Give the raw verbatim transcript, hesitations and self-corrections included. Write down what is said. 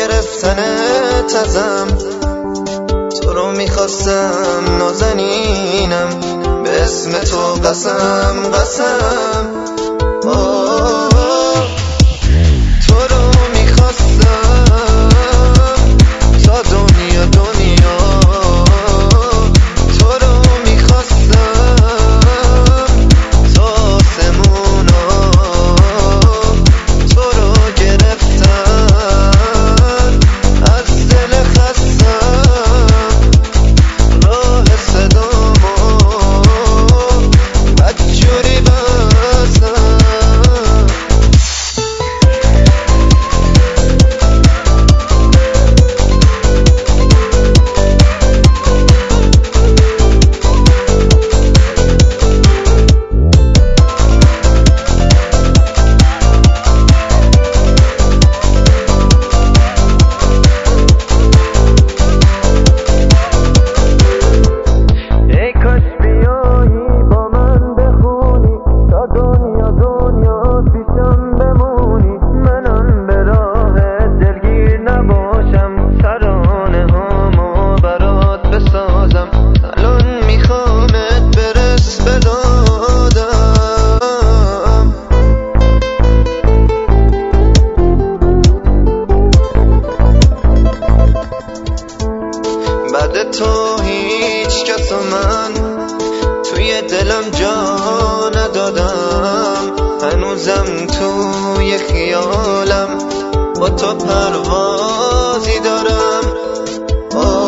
گرفتنت ازم، تو رو میخواستم نازنینم، به اسم تو قسم قسم. آه تو رو میخواستم تا دنیا دنیا، تو رو میخواستم تا آسمونا، تو رو گرفتم از دل خستم، راه صدامو بدجوری بستم. بعد تو هیچ کس و من توی دلم جا ندادم، هنوزم توی خیالم با تو پروازی دارم.